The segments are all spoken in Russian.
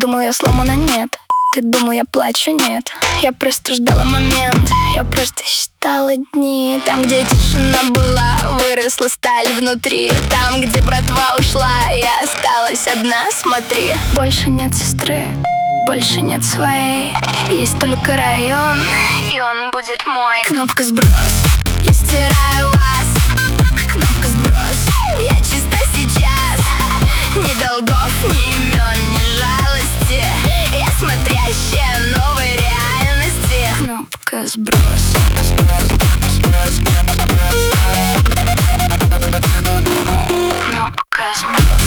думал, я сломана, нет. Ты думал, я плачу, нет. Я просто ждала момент, я просто считала дни. Там, где тишина была, выросла сталь внутри. Там, где братва ушла, я осталась одна, смотри. Больше нет сестры, больше нет своей. Есть только район, и он будет мой. Кнопка сброс, я стираю вас. Кнопка сброс, я чиста сейчас. Ни долгов, ни имен, ни жалости. Я смотрящая новой реальности. Кнопка сброс. Кнопка сброс.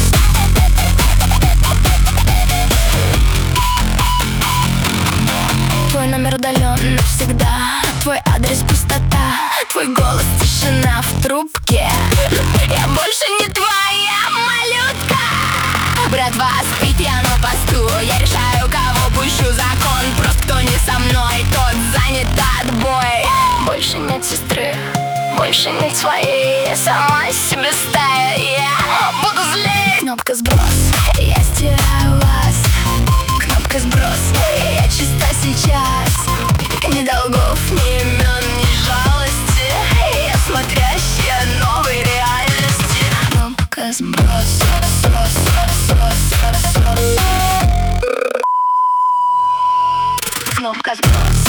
Твой номер удален навсегда. Твой адрес пустота. Твой голос тишина в трубке. Я больше не твоя малютка. Братва спит, я на посту. Я решаю, кого пущу. Закон, просто кто не со мной, тот занят отбой. Больше нет сестры, больше нет своей. Я сама себе стая, я буду злей. Кнопка сброс, я стираю вас. Кнопка сброс, я чиста сейчас. Ни долгов, ни имен, ни жалости. Я смотрящая новой реальности. Кнопка сброс. Кнопка сброс.